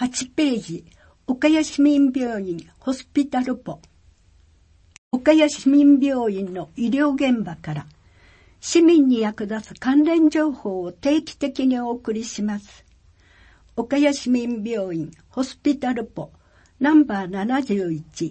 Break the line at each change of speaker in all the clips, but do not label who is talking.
8ページ、岡谷市民病院ホスピタルポ。岡谷市民病院の医療現場から市民に役立つ関連情報を定期的にお送りします。岡谷市民病院ホスピタルポナンバー71。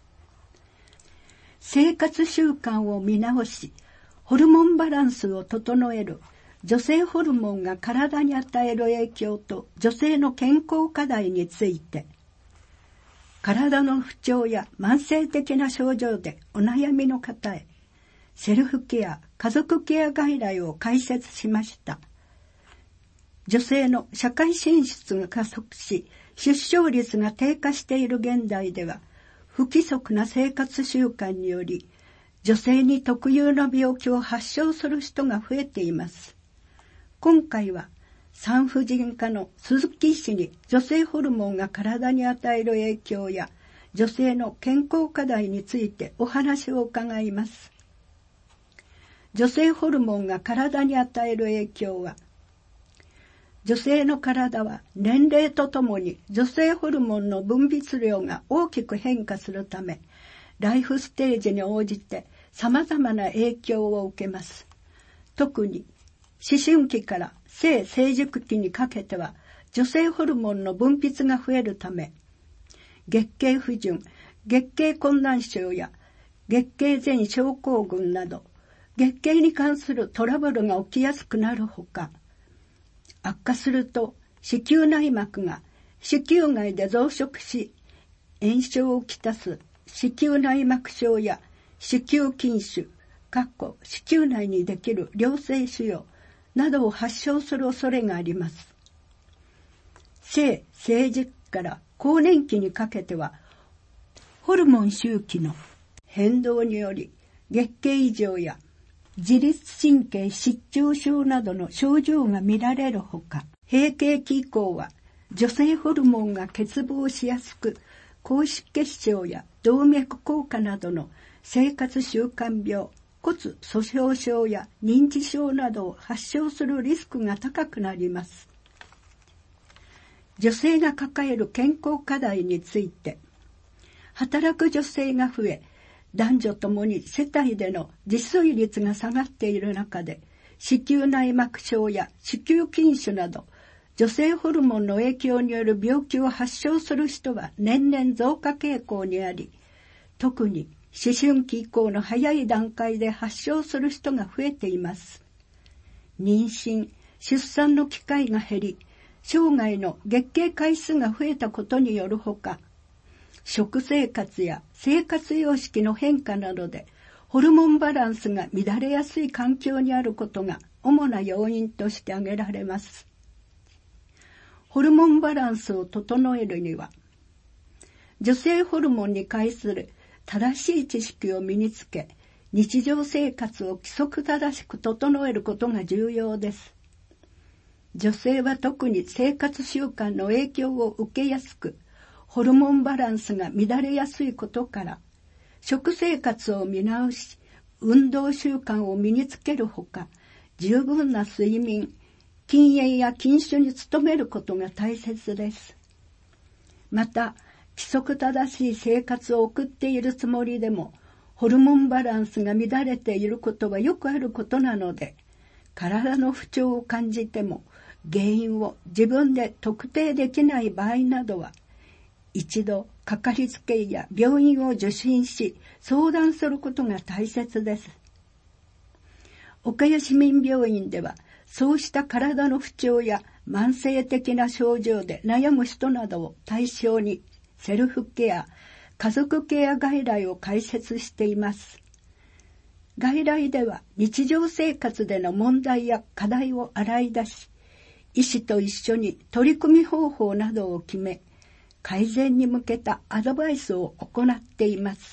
生活習慣を見直し、ホルモンバランスを整える女性ホルモンが体に与える影響と女性の健康課題について、体の不調や慢性的な症状でお悩みの方へ、セルフケア、家族ケア外来を開設しました。女性の社会進出が加速し、出生率が低下している現代では、不規則な生活習慣により、女性に特有の病気を発症する人が増えています。今回は産婦人科の鈴木医師に女性ホルモンが体に与える影響や女性の健康課題についてお話を伺います。女性ホルモンが体に与える影響は、女性の体は年齢とともに女性ホルモンの分泌量が大きく変化するため、ライフステージに応じて様々な影響を受けます。特に思春期から性成熟期にかけては女性ホルモンの分泌が増えるため、月経不順、月経困難症や月経前症候群など月経に関するトラブルが起きやすくなるほか、悪化すると子宮内膜が子宮外で増殖し炎症をきたす子宮内膜症や子宮筋腫、子宮内にできる良性腫瘍などを発症する恐れがあります。性成熟期から更年期にかけては、ホルモン周期の変動により月経異常や自律神経失調症などの症状が見られるほか、閉経期以降は女性ホルモンが欠乏しやすく、高脂血症や動脈硬化などの生活習慣病、骨粗しょう症や認知症などを発症するリスクが高くなります。女性が抱える健康課題について、働く女性が増え、男女ともに世帯での自炊率が下がっている中で、子宮内膜症や子宮筋腫など、女性ホルモンの影響による病気を発症する人は年々増加傾向にあり、特に思春期以降の早い段階で発症する人が増えています。妊娠、出産の機会が減り、生涯の月経回数が増えたことによるほか、食生活や生活様式の変化などでホルモンバランスが乱れやすい環境にあることが主な要因として挙げられます。ホルモンバランスを整えるには、女性ホルモンに関する正しい知識を身につけ、日常生活を規則正しく整えることが重要です。女性は特に生活習慣の影響を受けやすく、ホルモンバランスが乱れやすいことから、食生活を見直し、運動習慣を身につけるほか、十分な睡眠、禁煙や禁酒に努めることが大切です。また、規則正しい生活を送っているつもりでも、ホルモンバランスが乱れていることはよくあることなので、体の不調を感じても、原因を自分で特定できない場合などは、一度かかりつけ医や病院を受診し、相談することが大切です。岡谷市民病院では、そうした体の不調や慢性的な症状で悩む人などを対象に、セルフケア、家族ケア外来を開設しています。外来では日常生活での問題や課題を洗い出し、医師と一緒に取り組み方法などを決め、改善に向けたアドバイスを行っています。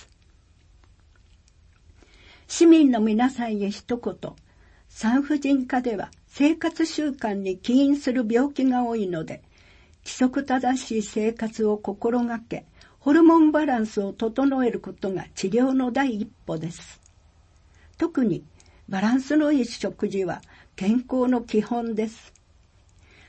市民の皆さんへ一言、産婦人科では生活習慣に起因する病気が多いので、規則正しい生活を心がけ、ホルモンバランスを整えることが治療の第一歩です。特にバランスのいい食事は健康の基本です。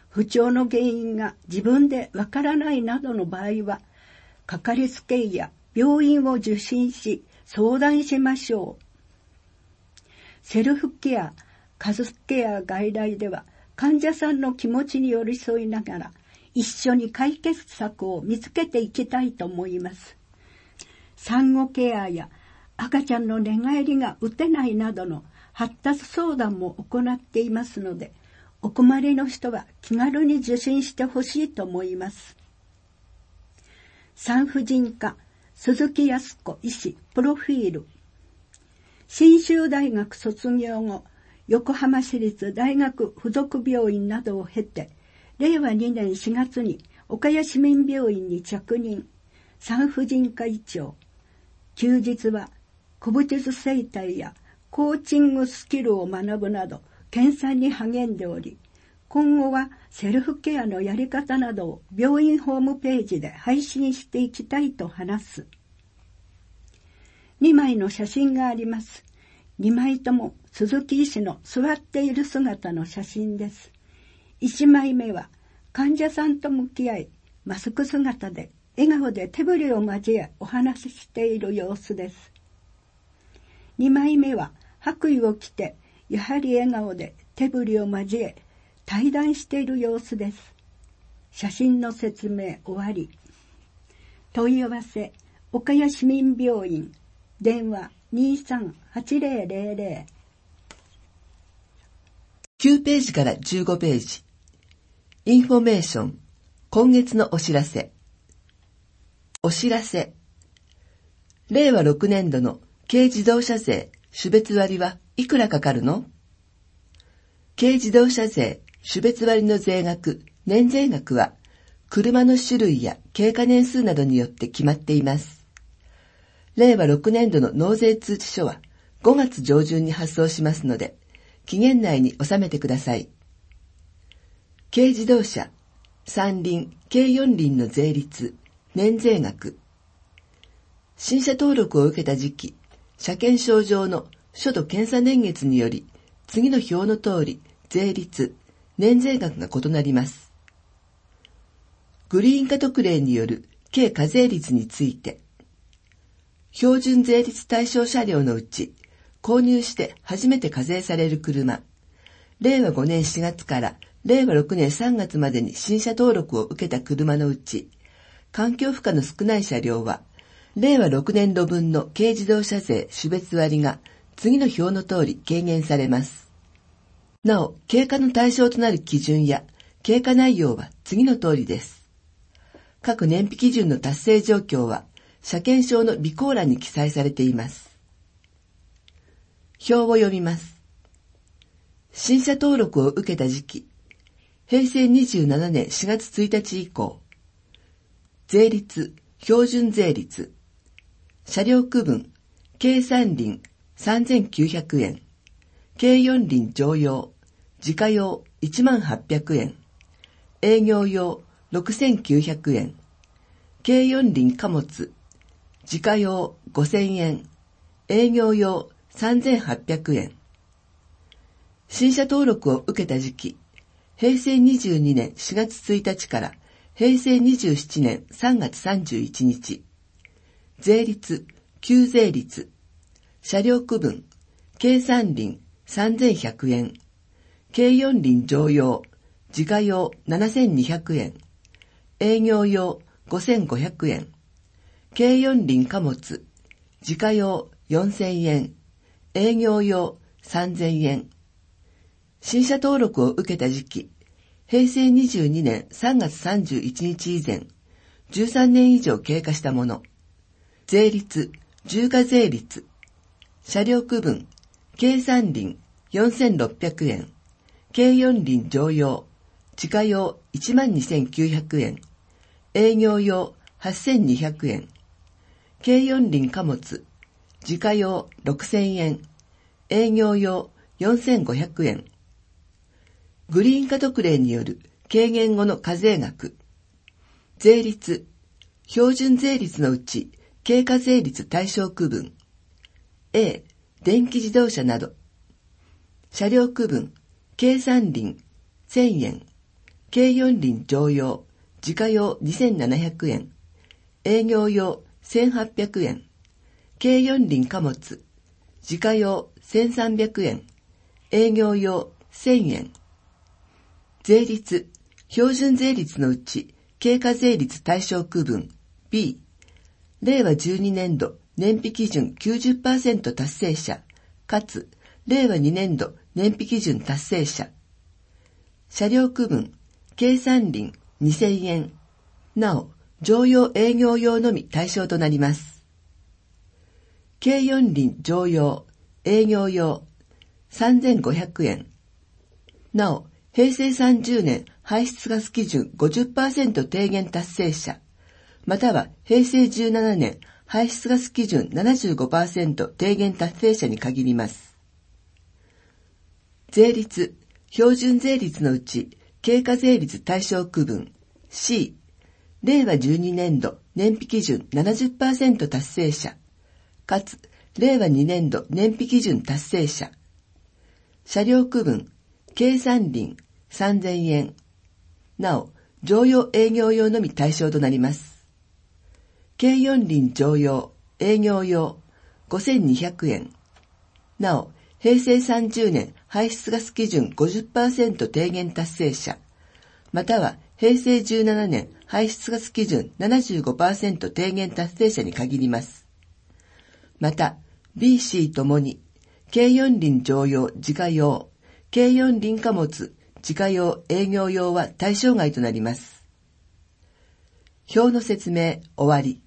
不調の原因が自分でわからないなどの場合は、かかりつけ医や病院を受診し相談しましょう。セルフケア、家族ケア外来では患者さんの気持ちに寄り添いながら一緒に解決策を見つけていきたいと思います。産後ケアや赤ちゃんの寝返りが打てないなどの発達相談も行っていますので、お困りの人は気軽に受診してほしいと思います。産婦人科鈴木康子医師プロフィール。信州大学卒業後、横浜市立大学附属病院などを経て、令和2年4月に岡谷市民病院に着任、産婦人科医長。休日は古武術整体やコーチングスキルを学ぶなど研鑽に励んでおり、今後はセルフケアのやり方などを病院ホームページで配信していきたいと話す。2枚の写真があります。2枚とも鈴木医師の座っている姿の写真です。1枚目は患者さんと向き合い、マスク姿で笑顔で手振りを交えお話ししている様子です。2枚目は白衣を着て、やはり笑顔で手振りを交え対談している様子です。写真の説明終わり。問い合わせ、岡谷市民病院、電話 23-8000。
9ページから15ページ。インフォメーション、今月のお知らせ。お知らせ。令和6年度の軽自動車税種別割はいくらかかるの？軽自動車税種別割の税額、年税額は、車の種類や経過年数などによって決まっています。令和6年度の納税通知書は5月上旬に発送しますので、期限内に納めてください。軽自動車、三輪、軽四輪の税率、年税額。新車登録を受けた時期、車検証上の初度検査年月により、次の表の通り、税率、年税額が異なります。グリーン化特例による軽課税率について、標準税率対象車両のうち、購入して初めて課税される車、令和5年4月から令和6年3月までに新車登録を受けた車のうち、環境負荷の少ない車両は、令和6年度分の軽自動車税種別割が次の表の通り軽減されます。なお、経過の対象となる基準や経過内容は次の通りです。各燃費基準の達成状況は、車検証の備考欄に記載されています。表を読みます。新車登録を受けた時期、平成27年4月1日以降、税率、標準税率、車両区分、軽三輪3900円、軽四輪乗用、自家用10800円、営業用6900円、軽四輪貨物、自家用5000円、営業用3800円。新車登録を受けた時期、平成22年4月1日から平成27年3月31日。税率、旧税率、車両区分、軽三輪3100円、軽四輪乗用、自家用7200円、営業用5500円、軽四輪貨物、自家用4000円、営業用3000円。新車登録を受けた時期、平成22年3月31日以前、13年以上経過したもの。税率、重課税率、車両区分、軽三輪4600円、軽四輪乗用、自家用12900円、営業用8200円、軽四輪貨物、自家用6000円、営業用4500円。グリーン化特例による軽減後の課税額。税率、標準税率のうち、軽課税率対象区分。A、電気自動車など。車両区分、軽三輪1000円、 軽四輪乗用、自家用2700円、営業用1800円、軽四輪貨物、自家用1300円、営業用1000円。税率、標準税率のうち、経過税率対象区分 B、令和12年度燃費基準 90% 達成者、かつ、令和2年度燃費基準達成者。車両区分、軽三輪2000円。なお、乗用営業用のみ対象となります。軽四輪乗用、営業用3500円。なお、平成30年排出ガス基準 50% 低減達成者、または平成17年排出ガス基準 75% 低減達成者に限ります。税率、標準税率のうち、経過税率対象区分 C、令和12年度燃費基準 70% 達成者、かつ、令和2年度燃費基準達成者。車両区分、軽三輪3000円。なお、乗用営業用のみ対象となります。軽四輪乗用、営業用5200円。なお、平成30年排出ガス基準 50% 低減達成者、または平成17年排出ガス基準 75% 低減達成者に限ります。また、B、C ともに、軽四輪乗用自家用、軽四輪貨物自家用営業用は対象外となります。表の説明終わり。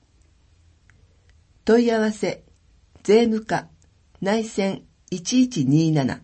問い合わせ、税務課、内線1127。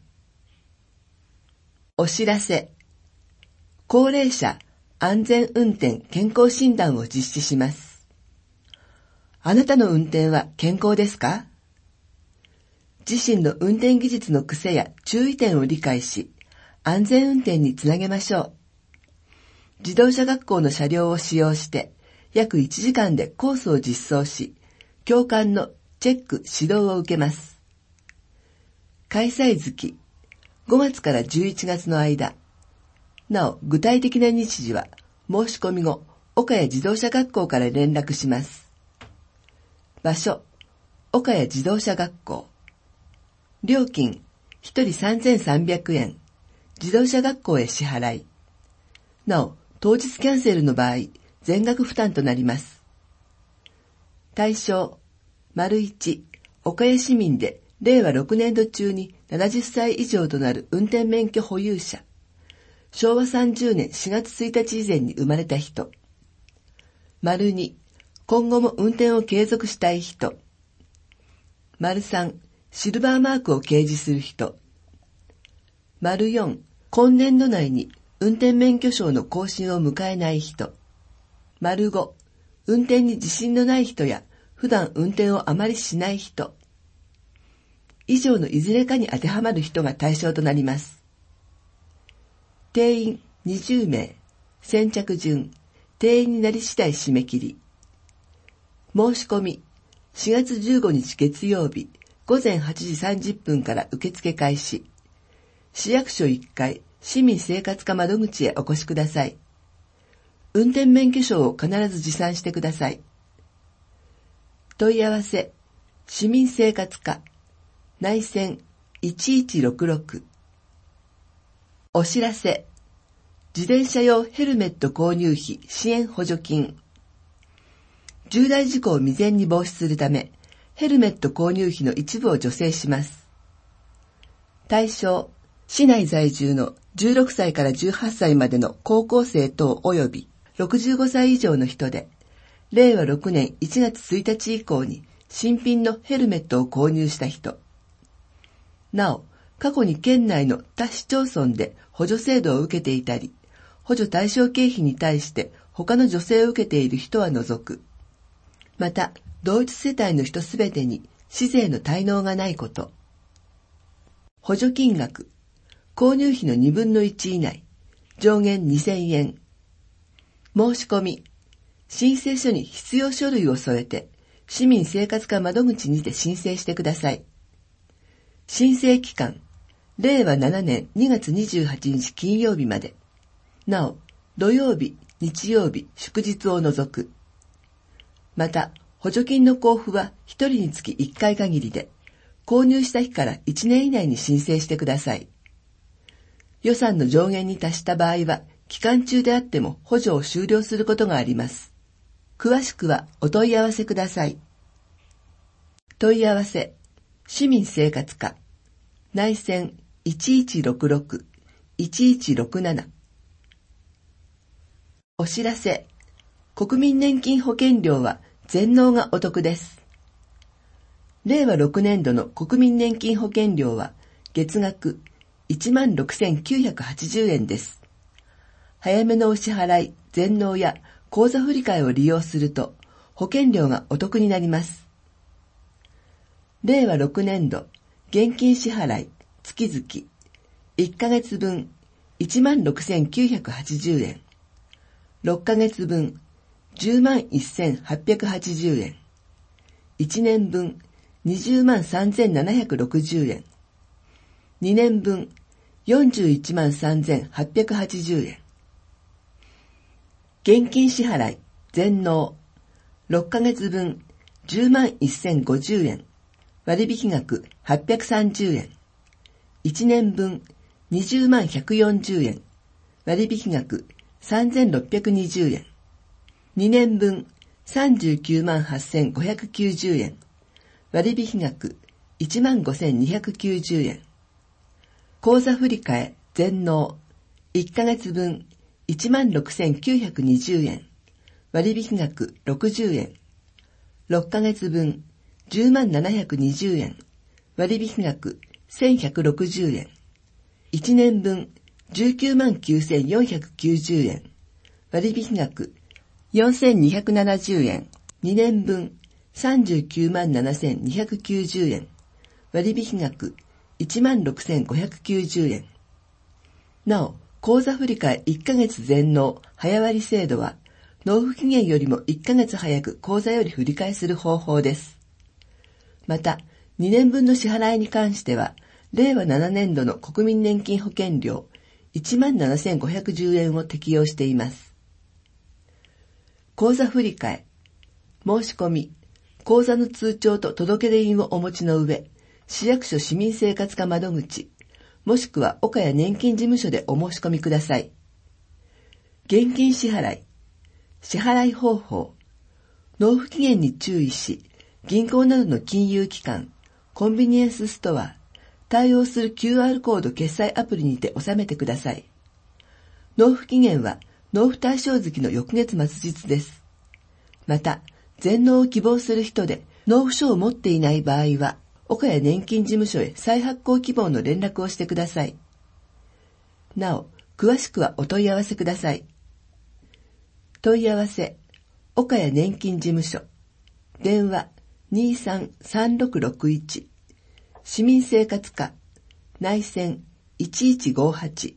お知らせ、高齢者安全運転健康診断を実施します。あなたの運転は健康ですか？自身の運転技術の癖や注意点を理解し、安全運転につなげましょう。自動車学校の車両を使用して、約1時間でコースを実装し、教官のチェック・指導を受けます。開催月、5月から11月の間。なお、具体的な日時は、申し込み後、岡谷自動車学校から連絡します。場所、岡谷自動車学校。料金、1人3300円。自動車学校へ支払い。なお、当日キャンセルの場合、全額負担となります。対象、1、岡谷市民で令和6年度中に70歳以上となる運転免許保有者。昭和30年4月1日以前に生まれた人。2、今後も運転を継続したい人。3、シルバーマークを掲示する人。4、今年度内に運転免許証の更新を迎えない人。5、運転に自信のない人や普段運転をあまりしない人。以上のいずれかに当てはまる人が対象となります。定員20名、先着順、定員になり次第締め切り。申し込み、4月15日月曜日、午前8時30分から受付開始。市役所1階、市民生活課窓口へお越しください。運転免許証を必ず持参してください。問い合わせ、市民生活課、内線1166。お知らせ、自転車用ヘルメット購入費支援補助金。重大事故を未然に防止するため、ヘルメット購入費の一部を助成します。対象、市内在住の16歳から18歳までの高校生等及び65歳以上の人で、令和6年1月1日以降に新品のヘルメットを購入した人。なお、過去に県内の他市町村で補助制度を受けていたり、補助対象経費に対して他の助成を受けている人は除く。また、同一世帯の人すべてに市税の滞納がないこと。補助金額、購入費の2分の1以内、上限2000円。申し込み、申請書に必要書類を添えて、市民生活課窓口にて申請してください。申請期間、令和7年2月28日金曜日まで。 なお、土曜日、日曜日、祝日を除く。また、補助金の交付は1人につき1回限りで、購入した日から1年以内に申請してください。予算の上限に達した場合は、期間中であっても補助を終了することがあります。詳しくはお問い合わせください。問い合わせ、市民生活課、内線 1166-1167。お知らせ、国民年金保険料は全納がお得です。令和6年度の国民年金保険料は月額16,980円です。早めのお支払い、全納や口座振替を利用すると保険料がお得になります。令和6年度現金支払い月々1ヶ月分16,980円、6ヶ月分101,880円、1年分203,760円、2年分413,880円。現金支払い全納6ヶ月分101,050円、割引額830円、1年分201,140円、割引額3,620円、2年分398,590円、割引額15,290円。口座振替全納1ヶ月分16,920円、割引額60円、6ヶ月分10720円、割引額1160円、1年分199,490円、割引額4270円、2年分397,290円、割引額16,590円。なお、口座振替1ヶ月全納早割制度は、納付期限よりも1ヶ月早く口座より振り替えする方法です。また、2年分の支払いに関しては、令和7年度の国民年金保険料17,510円を適用しています。口座振替、申し込み、口座の通帳と届出印をお持ちの上、市役所市民生活課窓口、もしくは岡谷年金事務所でお申し込みください。現金支払い、支払い方法、納付期限に注意し、銀行などの金融機関、コンビニエンスストア、対応する QR コード決済アプリにて納めてください。納付期限は納付対象月の翌月末日です。また、全納を希望する人で納付書を持っていない場合は、岡谷年金事務所へ再発行希望の連絡をしてください。なお、詳しくはお問い合わせください。問い合わせ、岡谷年金事務所、電話233661、市民生活課、内線1158。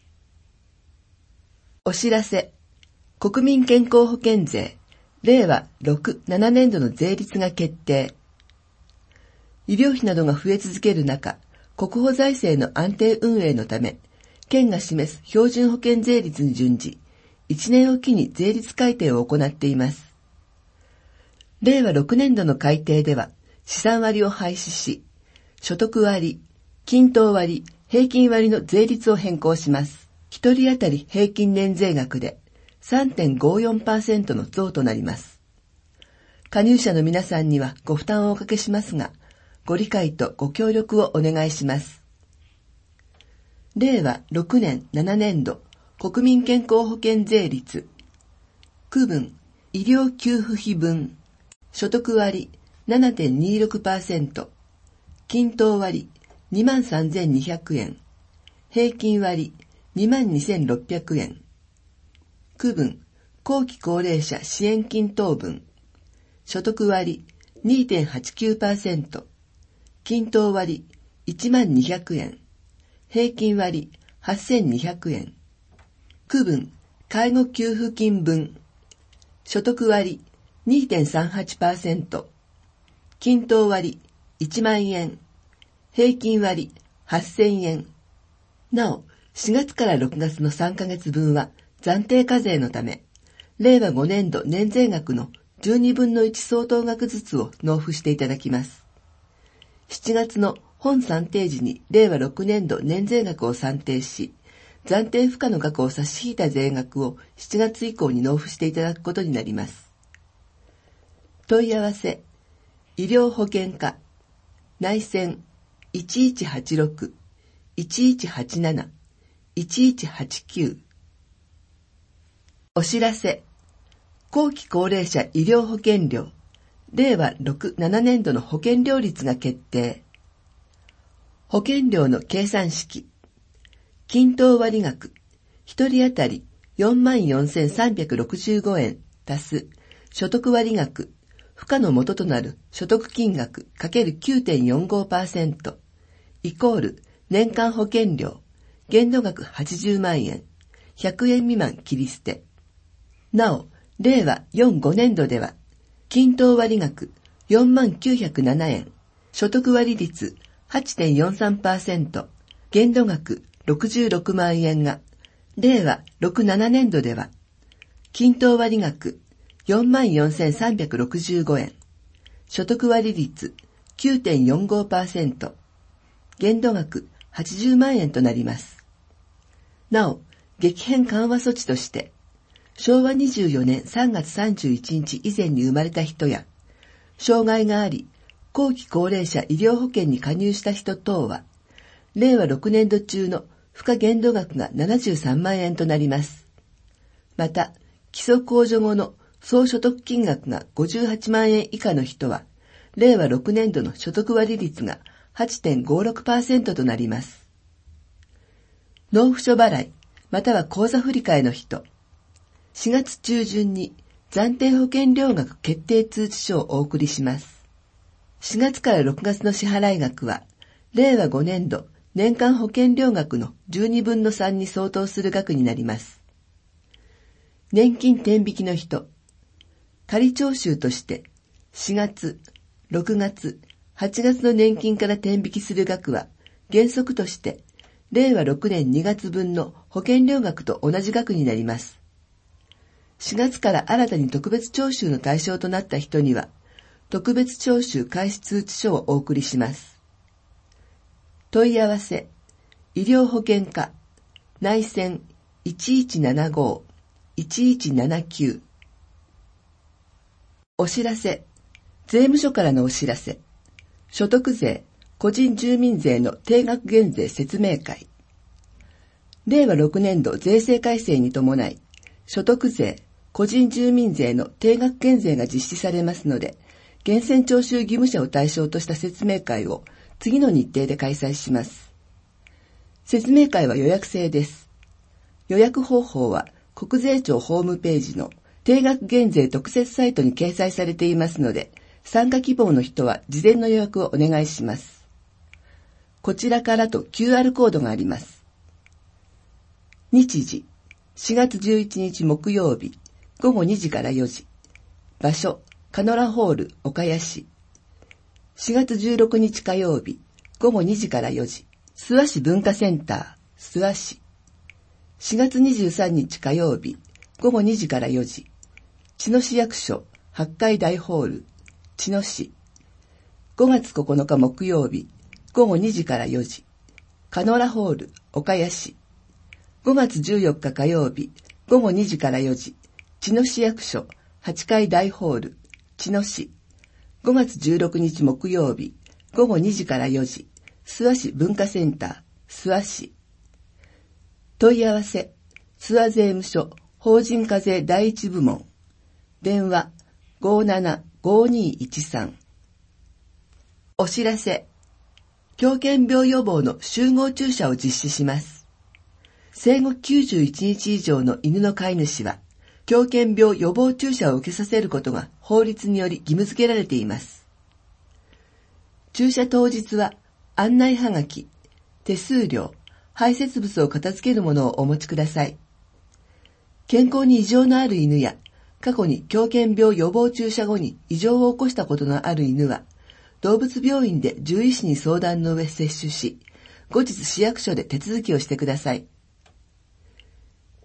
お知らせ、国民健康保険税、令和6、7年度の税率が決定。医療費などが増え続ける中、国保財政の安定運営のため、県が示す標準保険税率に準じ、1年おきに税率改定を行っています。令和6年度の改定では、資産割を廃止し、所得割、均等割、平均割の税率を変更します。1人当たり平均年税額で 3.54% の増となります。加入者の皆さんにはご負担をおかけしますが、ご理解とご協力をお願いします。令和6年7年度国民健康保険税率、区分、医療給付費分、所得割 7.26%、均等割 23,200 円、平均割 22,600 円、区分、後期高齢者支援金等分、所得割 2.89%、均等割 12,200 円、平均割 8,200 円、区分、介護給付金分、所得割 2.38%、均等割1万円、平均割 8,000 円。なお、4月から6月の3ヶ月分は暫定課税のため、令和5年度年税額の12分の1相当額ずつを納付していただきます。7月の本算定時に令和6年度年税額を算定し、暫定付加の額を差し引いた税額を7月以降に納付していただくことになります。問い合わせ、医療保険課、内線 1186-1187-1189 お知らせ、後期高齢者医療保険料、令和6、7年度の保険料率が決定。保険料の計算式、均等割額、1人当たり 44,365 円足す所得割額、付加の元となる所得金額 ×9.45% イコール年間保険料、限度額80万円、100円未満切り捨て。なお、令和4、5年度では、均等割額4907円、所得割率 8.43%、限度額66万円が、令和6、7年度では、均等割額44,365 円、所得割率 9.45%、限度額80万円となります。なお、激変緩和措置として、昭和24年3月31日以前に生まれた人や、障害があり、後期高齢者医療保険に加入した人等は、令和6年度中の付加限度額が73万円となります。また、基礎控除後の総所得金額が58万円以下の人は、令和6年度の所得割率が 8.56% となります。納付書払い、または口座振替の人、4月中旬に暫定保険料額決定通知書をお送りします。4月から6月の支払い額は、令和5年度年間保険料額の12分の3に相当する額になります。年金天引きの人、仮徴収として4月、6月、8月の年金から天引きする額は原則として令和6年2月分の保険料額と同じ額になります。4月から新たに特別徴収の対象となった人には特別徴収開始通知書をお送りします。問い合わせ、医療保険課、内線 1175-1179 お知らせ、税務署からのお知らせ、所得税、個人住民税の定額減税説明会。令和6年度税制改正に伴い、所得税、個人住民税の定額減税が実施されますので、源泉徴収義務者を対象とした説明会を次の日程で開催します。説明会は予約制です。予約方法は国税庁ホームページの定額減税特設サイトに掲載されていますので、参加希望の人は事前の予約をお願いします。こちらからと QR コードがあります。日時、4月11日木曜日、午後2時から4時。場所、カノラホール岡谷市。4月16日火曜日、午後2時から4時。諏訪市文化センター、諏訪市。4月23日火曜日、午後2時から4時。茅野市役所、8階大ホール、茅野市。5月9日木曜日、午後2時から4時。カノラホール、岡谷市。5月14日火曜日、午後2時から4時。茅野市役所、8階大ホール、茅野市。5月16日木曜日、午後2時から4時。諏訪市文化センター、諏訪市。問い合わせ、諏訪税務署、法人課税第一部門。電話、575213。お知らせ、狂犬病予防の集合注射を実施します。生後91日以上の犬の飼い主は、狂犬病予防注射を受けさせることが法律により義務付けられています。注射当日は案内はがき、手数料、排泄物を片付けるものをお持ちください。健康に異常のある犬や、過去に狂犬病予防注射後に異常を起こしたことのある犬は、動物病院で獣医師に相談の上接種し、後日市役所で手続きをしてください。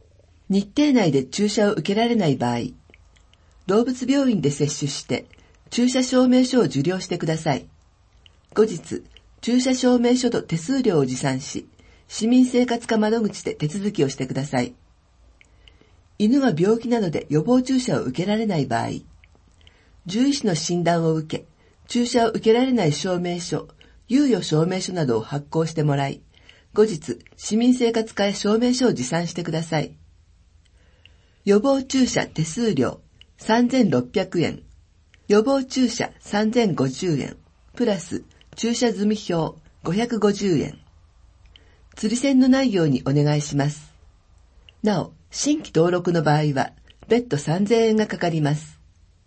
日程内で注射を受けられない場合、動物病院で接種して注射証明書を受領してください。後日、注射証明書と手数料を持参し、市民生活課窓口で手続きをしてください。犬は病気などで予防注射を受けられない場合、獣医師の診断を受け、注射を受けられない証明書、猶予証明書などを発行してもらい、後日、市民生活課へ証明書を持参してください。予防注射手数料3600円、予防注射3050円、プラス注射済表550円。釣り銭のないようにお願いします。なお、新規登録の場合は、別途3000円がかかります。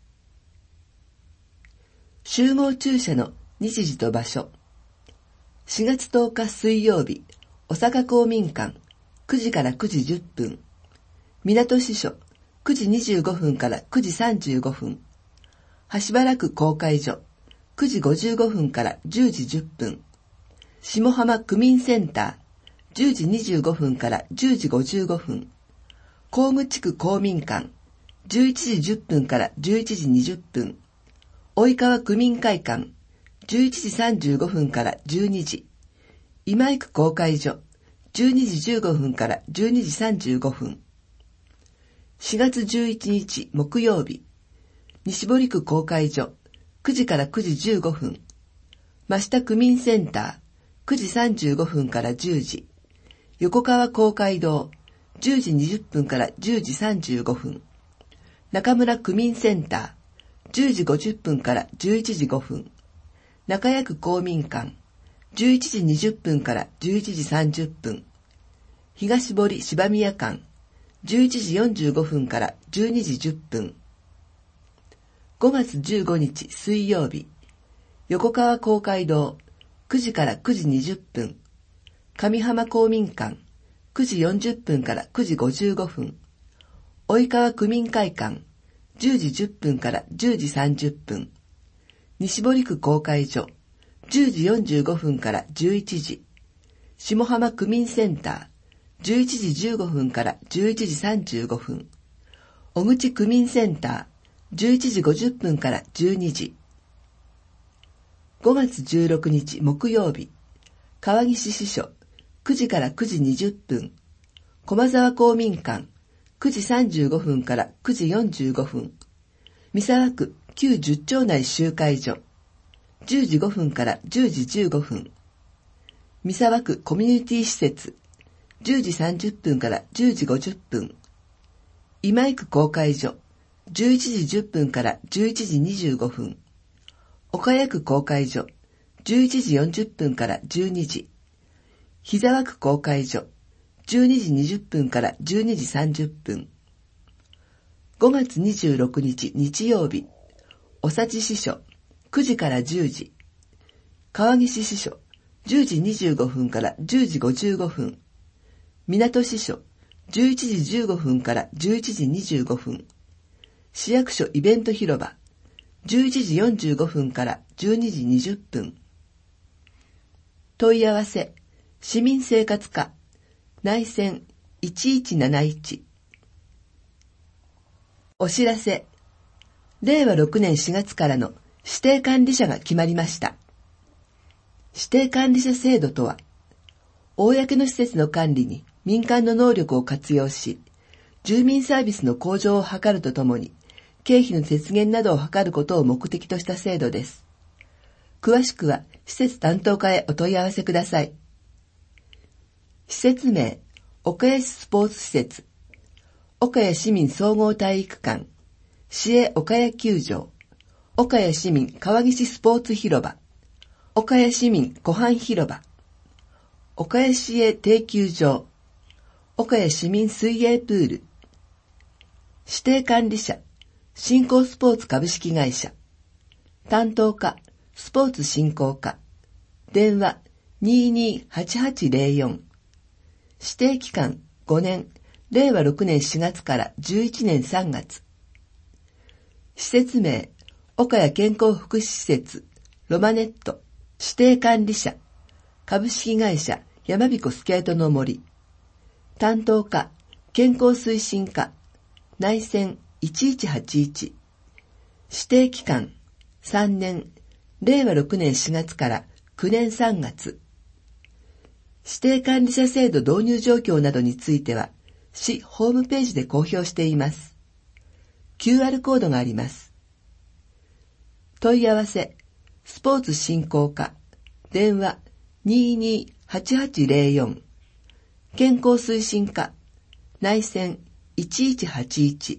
集合注射の日時と場所。4月10日水曜日、小坂公民館、9時から9時10分。港支所、9時25分から9時35分。橋原区公会所、9時55分から10時10分。下浜区民センター、10時25分から10時55分。甲具地区公民館、11時10分から11時20分。及川区民会館、11時35分から12時。今井区公会所、12時15分から12時35分。4月11日木曜日、西堀区公会所、9時から9時15分。真下区民センター、9時35分から10時。横川公会堂、10時20分から10時35分。中村区民センター、10時50分から11時5分。中谷区公民館、11時20分から11時30分。東堀芝宮館、11時45分から12時10分。5月15日水曜日、横川公会堂、9時から9時20分。上浜公民館、9時40分から9時55分。及川区民会館、10時10分から10時30分。西堀区公会所、10時45分から11時。下浜区民センター、11時15分から11時35分。小口区民センター、11時50分から12時。5月16日木曜日、川岸支所、9時から9時20分。駒沢公民館、9時35分から9時45分。三沢区旧10町内集会所、10時5分から10時15分。三沢区コミュニティ施設、10時30分から10時50分。今井区公会所、11時10分から11時25分。岡谷区公会所、11時40分から12時。日沢区公会所、12時20分から12時30分。5月26日日曜日、おさち支所、9時から10時。川岸支所、10時25分から10時55分。港支所、11時15分から11時25分。市役所イベント広場、11時45分から12時20分。問い合わせ、市民生活課、内線1171。お知らせ、令和6年4月からの指定管理者が決まりました。指定管理者制度とは、公の施設の管理に民間の能力を活用し、住民サービスの向上を図るとともに、経費の節減などを図ることを目的とした制度です。詳しくは施設担当課へお問い合わせください。施設名、岡谷市スポーツ施設、岡谷市民総合体育館、市営岡谷球場、岡谷市民川岸スポーツ広場、岡谷市民湖畔広場、岡谷市営定球場、岡谷市民水泳プール。指定管理者、振興スポーツ株式会社。担当課、スポーツ振興課。電話、228804。指定期間、5年、令和6年4月から11年3月。施設名、岡谷健康福祉施設、ロマネット。指定管理者、株式会社、山彦スケートの森。担当課、 健康推進課、内線1181、指定期間3年、令和6年4月から9年3月。指定管理者制度導入状況などについては、市ホームページで公表しています。QR コードがあります。問い合わせ、スポーツ振興課、電話228804、健康推進課、内線1181。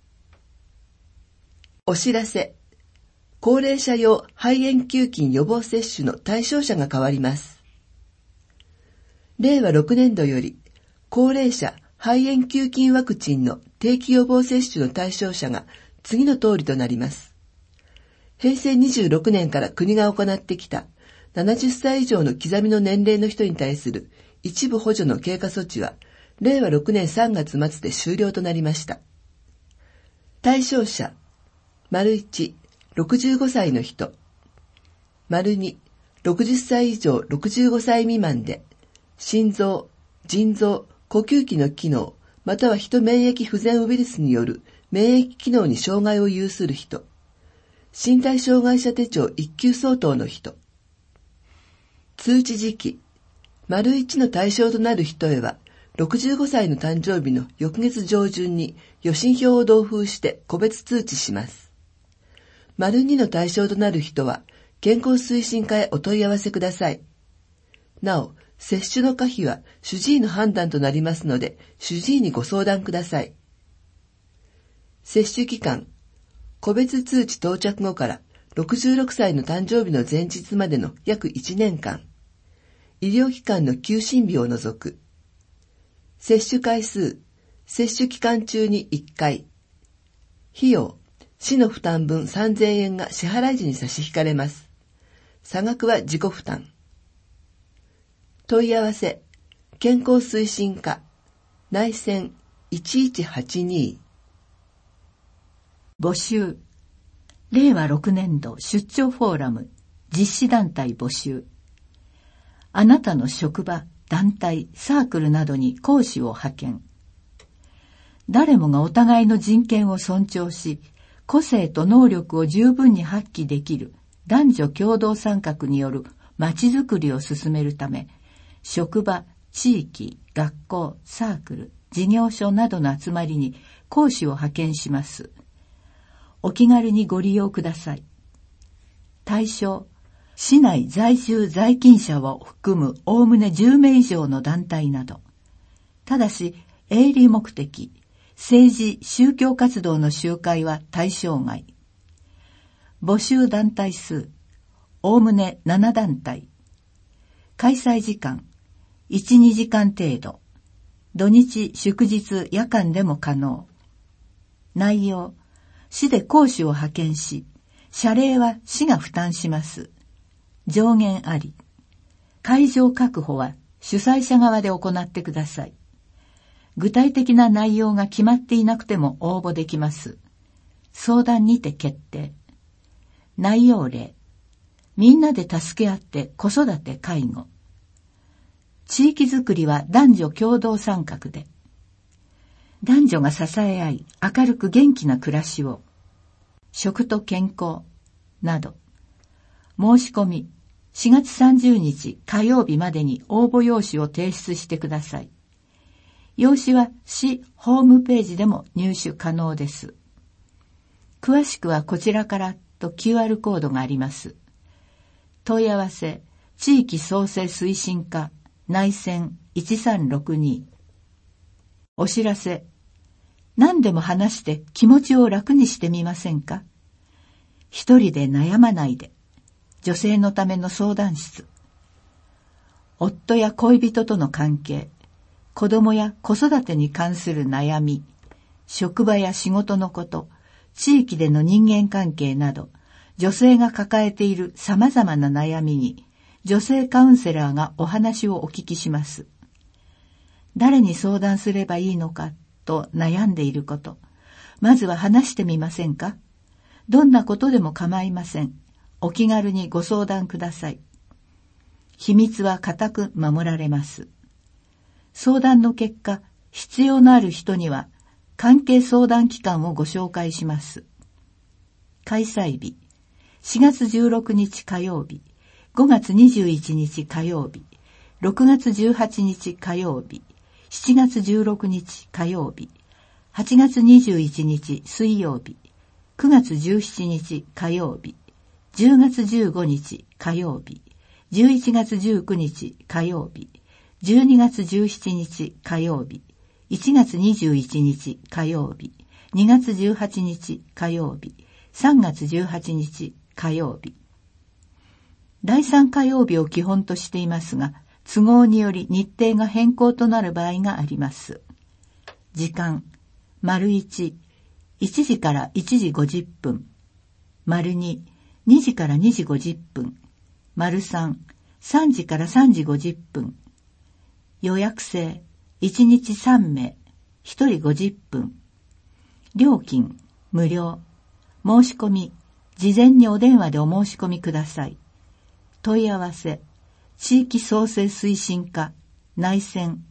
お知らせ、高齢者用肺炎球菌予防接種の対象者が変わります。令和6年度より、高齢者肺炎球菌ワクチンの定期予防接種の対象者が次の通りとなります。平成26年から国が行ってきた70歳以上の刻みの年齢の人に対する一部補助の経過措置は、令和6年3月末で終了となりました。対象者、1、65歳の人。2、60歳以上65歳未満で、心臓、腎臓、呼吸器の機能、またはヒト免疫不全ウイルスによる免疫機能に障害を有する人。身体障害者手帳1級相当の人。通知時期、1の対象となる人へは、65歳の誕生日の翌月上旬に予診票を同封して個別通知します。2の対象となる人は、健康推進課へお問い合わせください。なお、接種の可否は主治医の判断となりますので、主治医にご相談ください。接種期間、個別通知到着後から66歳の誕生日の前日までの約1年間。医療機関の休診日を除く。接種回数、接種期間中に1回。費用、市の負担分3000円が支払い時に差し引かれます。差額は自己負担。問い合わせ、健康推進課、内線1182。
募集、令和6年度出張フォーラム実施団体募集。あなたの職場、団体、サークルなどに講師を派遣。誰もがお互いの人権を尊重し、個性と能力を十分に発揮できる男女共同参画によるまちづくりを進めるため、職場、地域、学校、サークル、事業所などの集まりに講師を派遣します。お気軽にご利用ください。対象、市内在住在勤者を含むおおむね10名以上の団体など。ただし、営利目的、政治、宗教活動の集会は対象外。募集団体数、おおむね7団体。開催時間、1、2時間程度。土日、祝日、夜間でも可能。内容、市で講師を派遣し、謝礼は市が負担します。上限あり。会場確保は主催者側で行ってください。具体的な内容が決まっていなくても応募できます。相談にて決定。内容例。みんなで助け合って子育て介護。地域づくりは男女共同参画で。男女が支え合い明るく元気な暮らしを。食と健康など。申し込み4月30日火曜日までに応募用紙を提出してください。用紙は市ホームページでも入手可能です。詳しくはこちらからと QR コードがあります。問い合わせ、地域創生推進課、内線1362。お知らせ、何でも話して気持ちを楽にしてみませんか？一人で悩まないで。女性のための相談室。夫や恋人との関係、子供や子育てに関する悩み、職場や仕事のこと、地域での人間関係など、女性が抱えている様々な悩みに、女性カウンセラーがお話をお聞きします。誰に相談すればいいのかと悩んでいること、まずは話してみませんか？どんなことでも構いません。お気軽にご相談ください。秘密は固く守られます。相談の結果、
必要のある人には関係相談機関をご紹介します。開催日、4月16日火曜日、5月21日火曜日、6月18日火曜日、7月16日火曜日、8月21日水曜日、9月17日火曜日、10月15日火曜日、11月19日火曜日、12月17日火曜日、1月21日火曜日、2月18日火曜日、3月18日火曜日。第3火曜日を基本としていますが、都合により日程が変更となる場合があります。時間、1、1時から1時50分。2、2時から2時50分。3、3時から3時50分。予約制、1日3名、1人50分。料金、無料。申し込み、事前にお電話でお申し込みください。問い合わせ、地域創生推進課、内線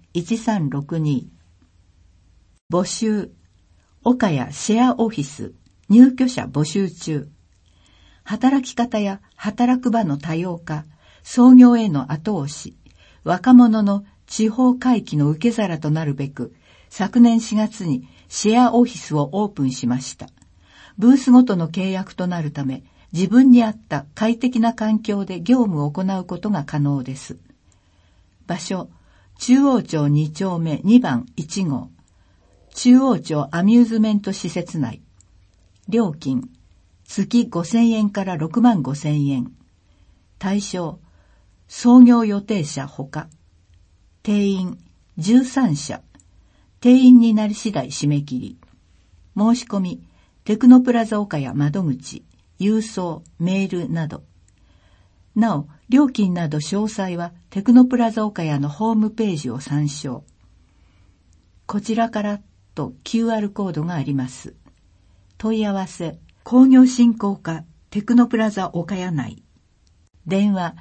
1362。募集、岡谷シェアオフィス、入居者募集中。働き方や働く場の多様化、創業への後押し、若者の地方回帰の受け皿となるべく、昨年4月にシェアオフィスをオープンしました。ブースごとの契約となるため、自分に合った快適な環境で業務を行うことが可能です。場所、中央町2丁目2番1号。中央町アミューズメント施設内。料金、月5,000円から65,000円。対象、創業予定者ほか。定員、13社。定員になり次第締め切り。申し込み、テクノプラザ岡谷窓口、郵送、メールなど。なお、料金など詳細はテクノプラザ岡谷のホームページを参照。こちらからと QR コードがあります。問い合わせ、工業振興課テクノプラザ岡谷内。電話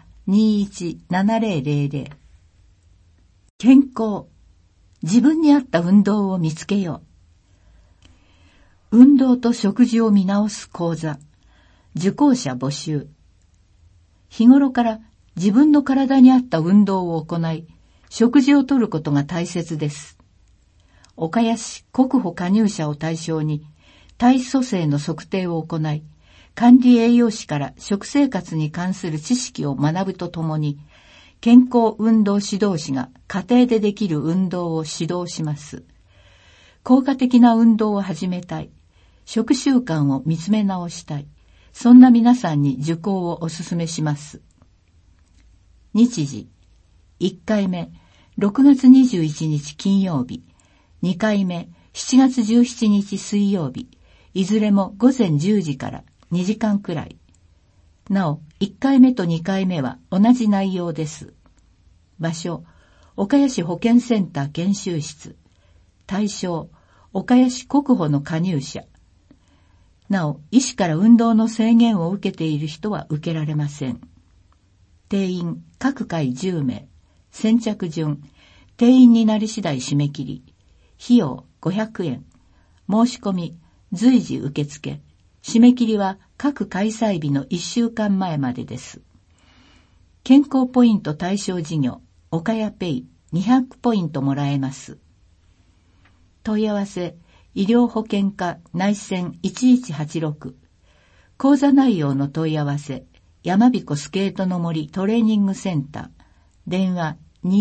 21-7000。健康。自分に合った運動を見つけよう。運動と食事を見直す講座。受講者募集。日頃から自分の体に合った運動を行い、食事をとることが大切です。岡谷市国保加入者を対象に、体組成の測定を行い、管理栄養士から食生活に関する知識を学ぶとともに、健康運動指導士が家庭でできる運動を指導します。効果的な運動を始めたい。食習慣を見つめ直したい。そんな皆さんに受講をお勧めします。日時、1回目、6月21日金曜日、2回目、7月17日水曜日、いずれも午前10時から2時間くらい。なお、1回目と2回目は同じ内容です。場所、岡谷市保健センター研修室。対象、岡谷市国保の加入者。なお、医師から運動の制限を受けている人は受けられません。定員、各回10名。先着順、定員になり次第締め切り。費用、500円。申し込み、随時受付。締め切りは各開催日の1週間前までです。健康ポイント対象事業、岡谷ペイ200ポイントもらえます。問い合わせ、医療保険課内線1186。講座内容の問い合わせ、山彦スケートの森トレーニングセンター。電話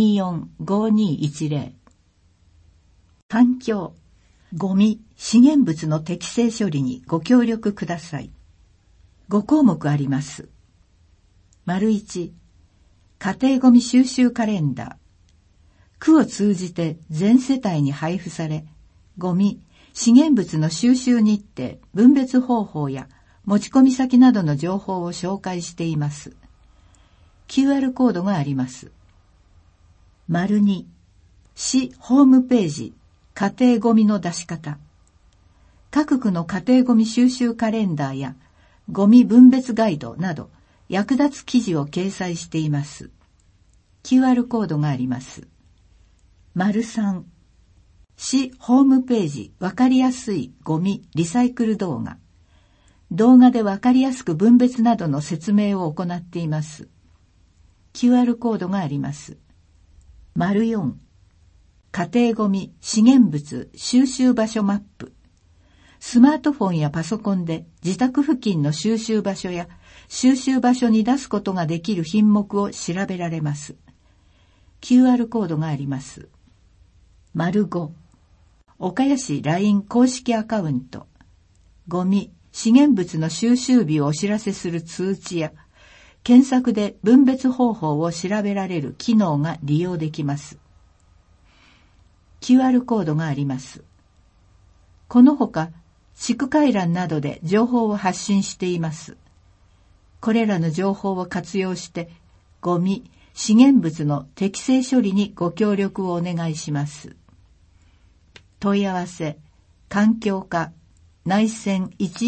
245210。環境、ゴミ、資源物の適正処理にご協力ください。5項目あります。1、家庭ゴミ収集カレンダー。区を通じて全世帯に配布され、ゴミ、資源物の収集日程、分別方法や持ち込み先などの情報を紹介しています。QR コードがあります。2、市ホームページ、家庭ゴミの出し方。各区の家庭ゴミ収集カレンダーやゴミ分別ガイドなど役立つ記事を掲載しています。QR コードがあります。3、 市ホームページわかりやすいゴミリサイクル動画。動画でわかりやすく分別などの説明を行っています。QR コードがあります。4、家庭ゴミ資源物収集場所マップ。スマートフォンやパソコンで自宅付近の収集場所や収集場所に出すことができる品目を調べられます。QR コードがあります。5、岡谷市 LINE 公式アカウント。ゴミ、資源物の収集日をお知らせする通知や、検索で分別方法を調べられる機能が利用できます。QR コードがあります。このほか、地区回覧などで情報を発信しています。これらの情報を活用して、ゴミ、資源物の適正処理にご協力をお願いします。問い合わせ、環境課、内線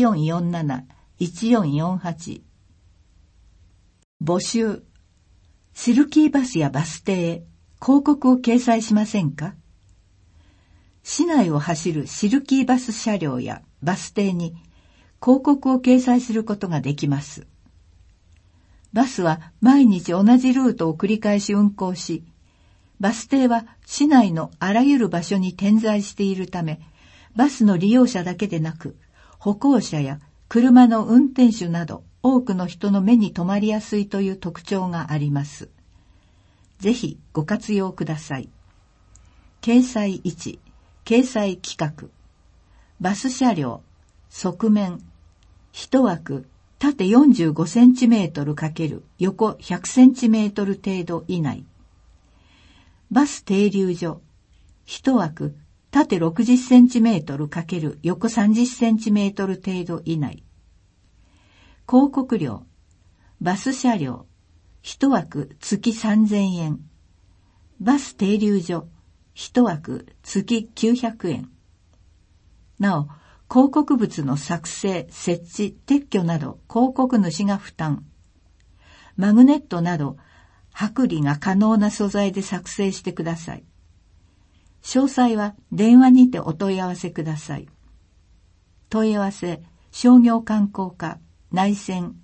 1447-1448。募集、シルキーバスやバス停へ広告を掲載しませんか？市内を走るシルキーバス車両やバス停に広告を掲載することができます。バスは毎日同じルートを繰り返し運行し、バス停は市内のあらゆる場所に点在しているため、バスの利用者だけでなく、歩行者や車の運転手など多くの人の目に留まりやすいという特徴があります。ぜひご活用ください。掲載1、掲載規格。バス車両、側面、一枠、縦45センチメートル×横100センチメートル程度以内。バス停留所、一枠、縦60センチメートル×横30センチメートル程度以内。広告料、バス車両、一枠月3000円。バス停留所、一枠月900円。なお、広告物の作成、設置、撤去など広告主が負担。マグネットなど、剥離が可能な素材で作成してください。詳細は電話にてお問い合わせください。問い合わせ、商業観光課、内線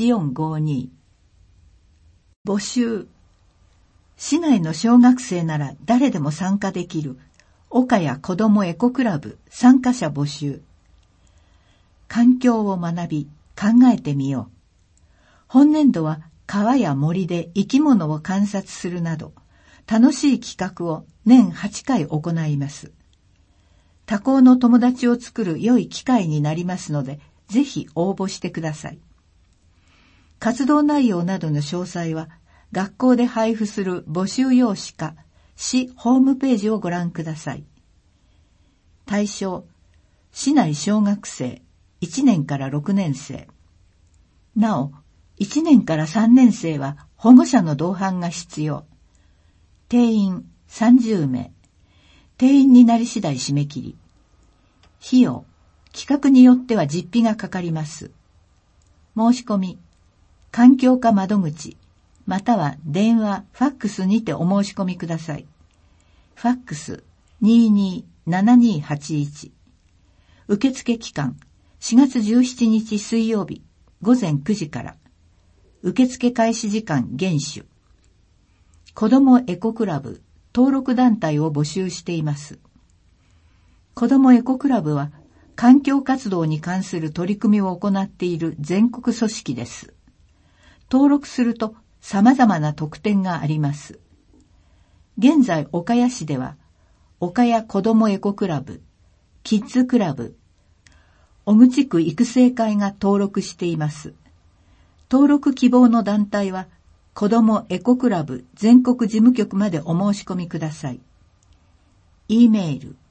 1452。募集。市内の小学生なら誰でも参加できる、岡谷子どもエコクラブ参加者募集。環境を学び、考えてみよう。本年度は川や森で生き物を観察するなど、楽しい企画を年8回行います。多幸の友達を作る良い機会になりますので、ぜひ応募してください。活動内容などの詳細は、学校で配布する募集用紙か、市ホームページをご覧ください。対象、市内小学生、1年から6年生。なお、1年から3年生は保護者の同伴が必要。定員30名。定員になり次第締め切り。費用、企画によっては実費がかかります。申し込み、環境課窓口、または電話、ファックスにてお申し込みください。ファックス 227281。受付期間、4月17日水曜日、午前9時から。受付開始時間厳守。子どもエコクラブ登録団体を募集しています。子どもエコクラブは環境活動に関する取り組みを行っている全国組織です。登録すると様々な特典があります。現在岡谷市では岡谷子どもエコクラブ、キッズクラブ、小口区育成会が登録しています。登録希望の団体は、子どもエコクラブ全国事務局までお申し込みください。e メール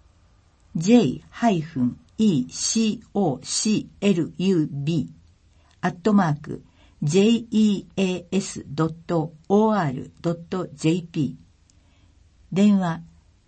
j-ecoclub@jeas.or.jp 電話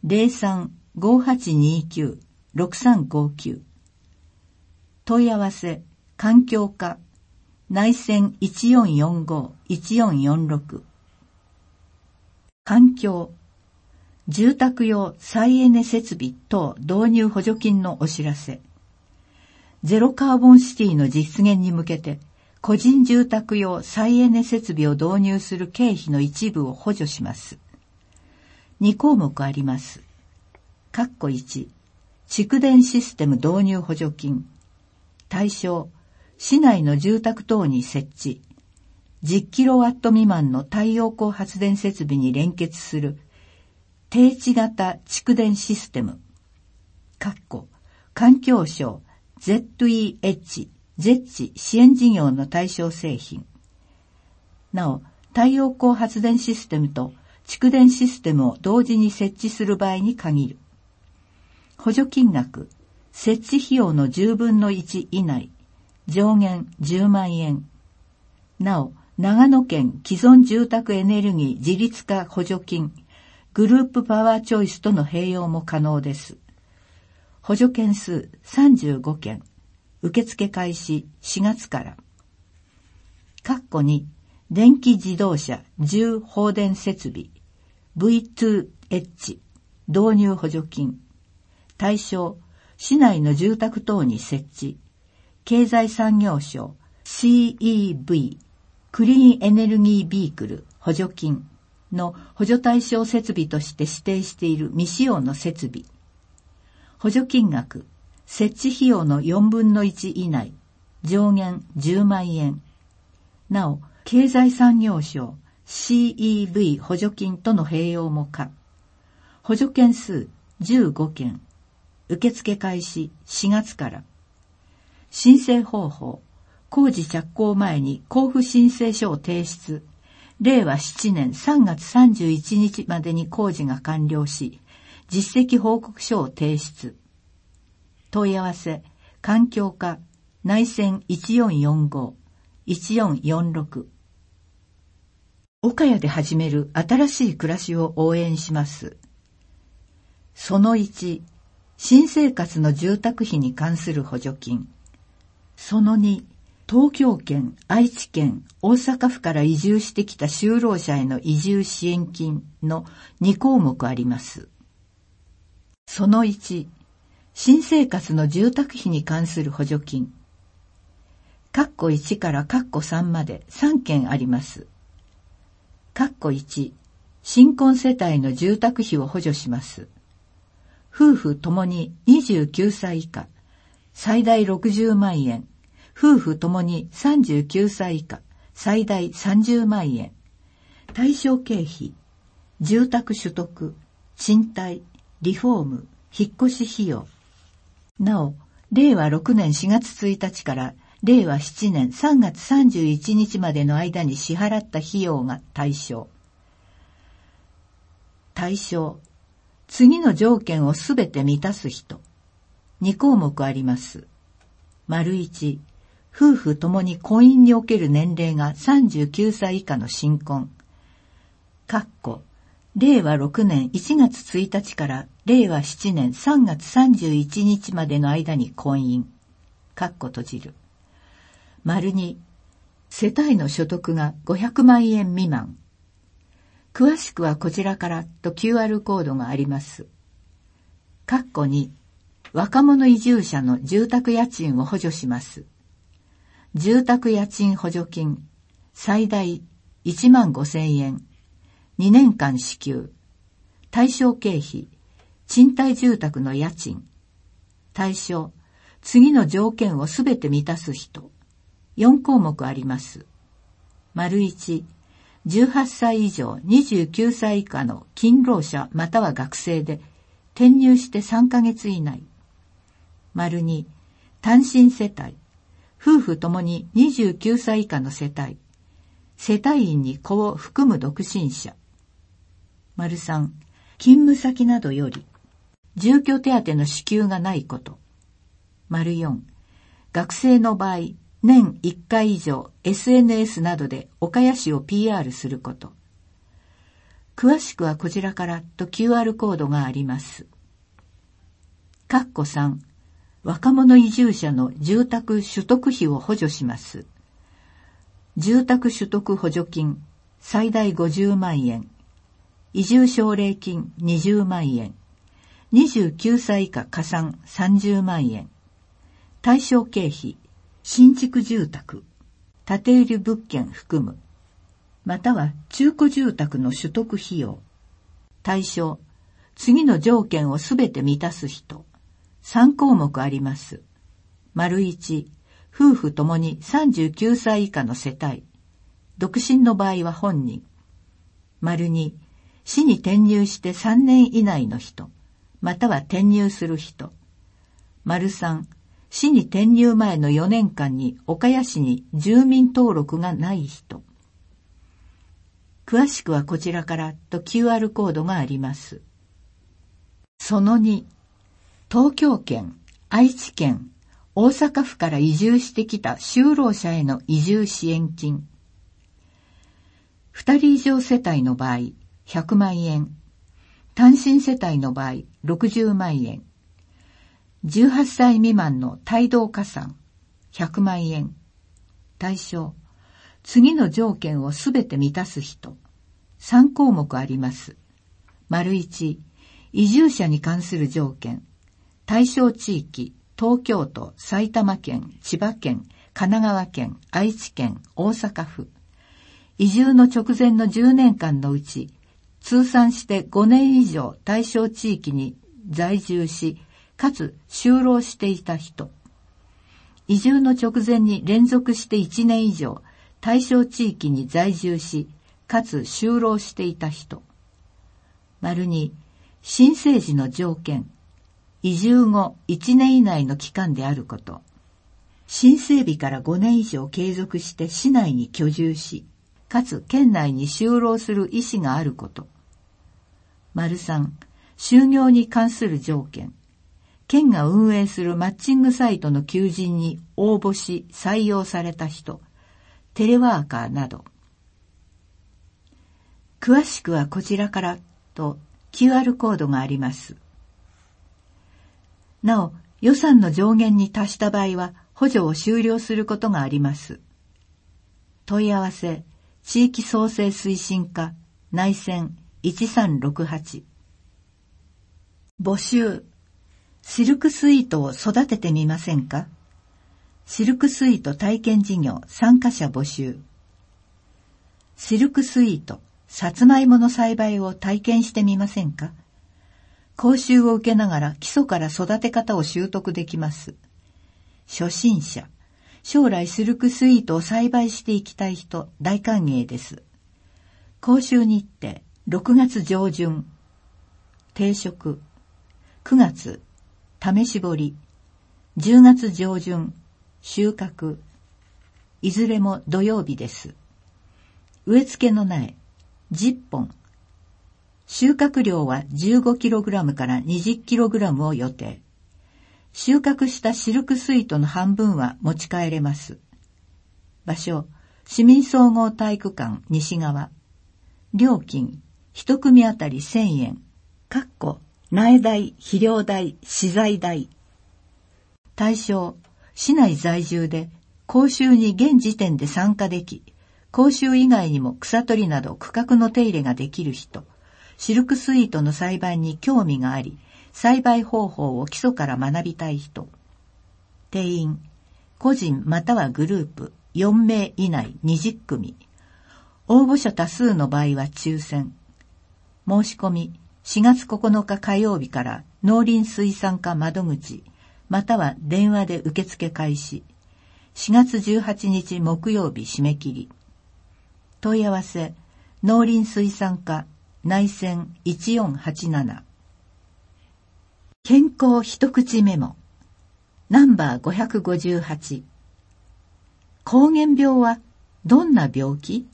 03-5829-6359 問い合わせ環境課内線1445-1446環境住宅用再エネ設備等導入補助金のお知らせ。ゼロカーボンシティの実現に向けて、個人住宅用再エネ設備を導入する経費の一部を補助します。2項目あります。1、蓄電システム導入補助金。対象、市内の住宅等に設置。10キロワット未満の太陽光発電設備に連結する低地型蓄電システム。環境省 ZEH 支援事業の対象製品。なお、太陽光発電システムと蓄電システムを同時に設置する場合に限る。補助金額、設置費用の10分の1以内、上限10万円。なお、長野県既存住宅エネルギー自立化補助金、グループパワーチョイスとの併用も可能です。補助件数35件。受付開始4月から。2、電気自動車重放電設備 V2H 導入補助金。対象、市内の住宅等に設置。経済産業省 CEV クリーンエネルギービークル補助金の補助対象設備として指定している未使用の設備。補助金額、設置費用の4分の1以内、上限10万円。なお、経済産業省 CEV 補助金との併用も可。補助件数15件。受付開始4月から。申請方法、工事着工前に交付申請書を提出。令和7年3月31日までに工事が完了し、実績報告書を提出。問い合わせ、環境課、内線1445、1446。岡谷で始める新しい暮らしを応援します。その1、新生活の住宅費に関する補助金。その2、東京圏、愛知県、大阪府から移住してきた就労者への移住支援金の2項目あります。その1、新生活の住宅費に関する補助金。括弧1から括弧3まで3件あります。括弧1、新婚世帯の住宅費を補助します。夫婦ともに29歳以下、最大60万円。夫婦ともに39歳以下、最大30万円。対象経費、住宅取得、賃貸、リフォーム、引っ越し費用。なお、令和6年4月1日から令和7年3月31日までの間に支払った費用が対象。対象、次の条件をすべて満たす人。2項目あります。丸1、夫婦ともに婚姻における年齢が39歳以下の新婚。令和6年1月1日から令和7年3月31日までの間に婚姻。閉じる。丸2、世帯の所得が500万円未満。詳しくはこちらからと QR コードがあります。2、若者移住者の住宅家賃を補助します。住宅家賃補助金、最大1万5000円。2年間支給。対象経費、賃貸住宅の家賃。対象、次の条件をすべて満たす人。4項目あります。丸1、18歳以上29歳以下の勤労者または学生で転入して3ヶ月以内。丸2、単身世帯。夫婦ともに29歳以下の世帯。世帯員に子を含む独身者。丸3、勤務先などより住居手当の支給がないこと。丸4、学生の場合、年1回以上 SNS などで岡谷市を PR すること。詳しくはこちらからと QR コードがあります。3、若者移住者の住宅取得費を補助します。住宅取得補助金、最大50万円。 移住奨励金20万円。29歳以下加算30万円。対象経費、新築住宅、建て売り物件含む。または中古住宅の取得費用。対象、次の条件をすべて満たす人。3項目あります。丸1、夫婦ともに39歳以下の世帯。独身の場合は本人。丸2、市に転入して3年以内の人、または転入する人。丸3、市に転入前の4年間に岡谷市に住民登録がない人。詳しくはこちらからと QR コードがあります。その2、東京圏、愛知県、大阪府から移住してきた就労者への移住支援金。2人以上世帯の場合、100万円。単身世帯の場合、60万円。18歳未満の帯同加算、100万円。対象、次の条件をすべて満たす人。3項目あります。丸1、移住者に関する条件。対象地域、東京都、埼玉県、千葉県、神奈川県、愛知県、大阪府。移住の直前の10年間のうち、通算して5年以上対象地域に在住し、かつ就労していた人。移住の直前に連続して1年以上対象地域に在住し、かつ就労していた人。丸2、申請時の条件。移住後1年以内の期間であること。申請日から5年以上継続して市内に居住し、かつ県内に就労する意思があること。丸3、就業に関する条件。県が運営するマッチングサイトの求人に応募し採用された人、テレワーカーなど。詳しくはこちらからと QR コードがあります。なお、予算の上限に達した場合は補助を終了することがあります。問い合わせ、地域創生推進課、内線1368。募集。シルクスイートを育ててみませんか？シルクスイート体験事業参加者募集。シルクスイート、さつまいもの栽培を体験してみませんか？講習を受けながら基礎から育て方を習得できます。初心者、将来シルクスイートを栽培していきたい人、大歓迎です。講習日程、6月上旬。定食、9月、試し掘り、10月上旬、収穫。いずれも土曜日です。植え付けの苗、10本。収穫量は 15kg から 20kg を予定。収穫したシルクスイートの半分は持ち帰れます。場所、市民総合体育館西側。料金、一組あたり1000円。苗代、肥料代、資材代。対象、市内在住で、講習に現時点で参加でき、講習以外にも草取りなど区画の手入れができる人、シルクスイートの栽培に興味があり、栽培方法を基礎から学びたい人。定員、個人またはグループ4名以内20組。応募者多数の場合は抽選。申し込み、4月9日火曜日から農林水産課窓口、または電話で受付開始。4月18日木曜日締め切り。問い合わせ、農林水産課内線1487。健康一口メモ。ナンバー558。膠原病はどんな病気？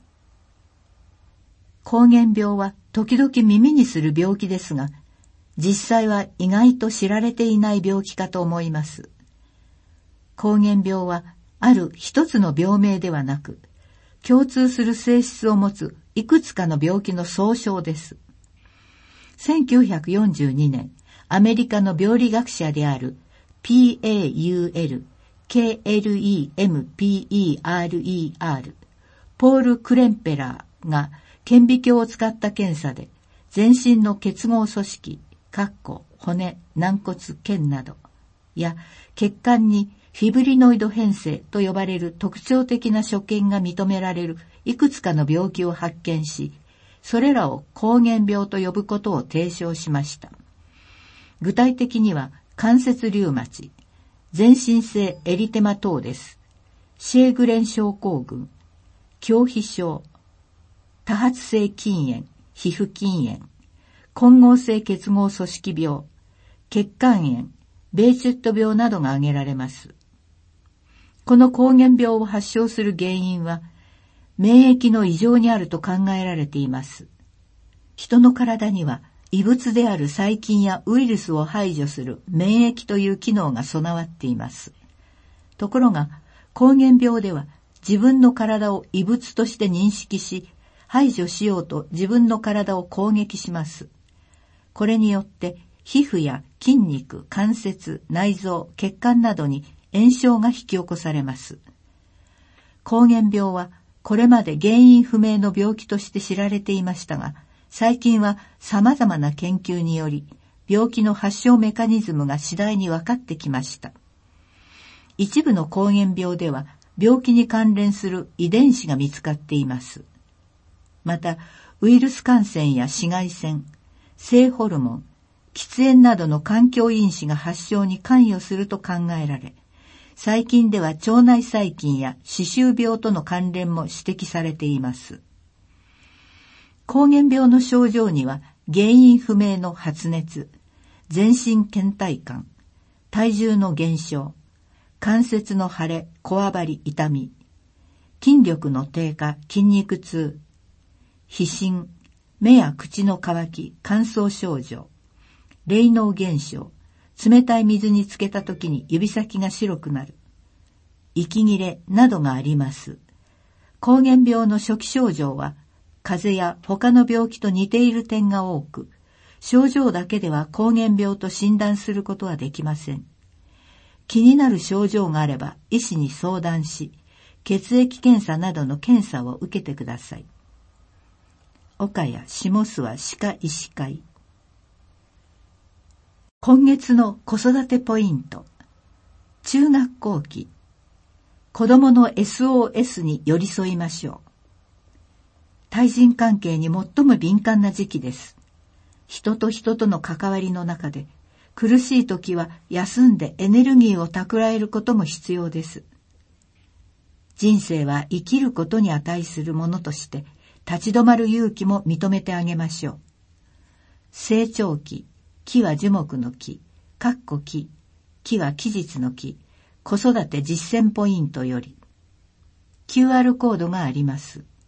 膠原病は時々耳にする病気ですが、実際は意外と知られていない病気かと思います。膠原病はある一つの病名ではなく、共通する性質を持ついくつかの病気の総称です。1942年、アメリカの病理学者である PAUL、KLEMPERER、ポール・クレンペラーが顕微鏡を使った検査で、 全身の結合組織、骨、軟骨、腱などや血管にフィブリノイド変性と呼ばれる特徴的な所見が認められるいくつかの病気を発見し、それらを膠原病と呼ぶことを提唱しました。具体的には関節リウマチ、全身性エリテマトーデス、シェーグレン症候群、狂皮症、多発性筋炎、皮膚筋炎、混合性結合組織病、血管炎、ベーチュット病などが挙げられます。この膠原病を発症する原因は、免疫の異常にあると考えられています。人の体には異物である細菌やウイルスを排除する免疫という機能が備わっています。ところが、膠原病では自分の体を異物として認識し、排除しようと自分の体を攻撃します。これによって皮膚や筋肉、関節、内臓、血管などに炎症が引き起こされます。膠原病はこれまで原因不明の病気として知られていましたが、最近は様々な研究により、病気の発症メカニズムが次第に分かってきました。一部の膠原病では、病気に関連する遺伝子が見つかっています。また、ウイルス感染や紫外線、性ホルモン、喫煙などの環境因子が発症に関与すると考えられ、最近では腸内細菌や歯周病との関連も指摘されています。膠原病の症状には原因不明の発熱、全身倦怠感、体重の減少、関節の腫れ、こわばり、痛み、筋力の低下、筋肉痛、皮疹、目や口の渇き、乾燥症状、霊脳現象、冷たい水につけた時に指先が白くなる、息切れなどがあります。膠原病の初期症状は、風邪や他の病気と似ている点が多く、症状だけでは膠原病と診断することはできません。気になる症状があれば医師に相談し、血液検査などの検査を受けてください。岡谷下諏訪歯科医師会。今月の子育てポイント。中学校期。子供の SOS に寄り添いましょう。対人関係に最も敏感な時期です。人と人との関わりの中で、苦しい時は休んでエネルギーを蓄えることも必要です。人生は生きることに値するものとして、立ち止まる勇気も認めてあげましょう。成長期、木は樹木の木、木は期日の木、子育て実践ポイントより。QR コードがあります。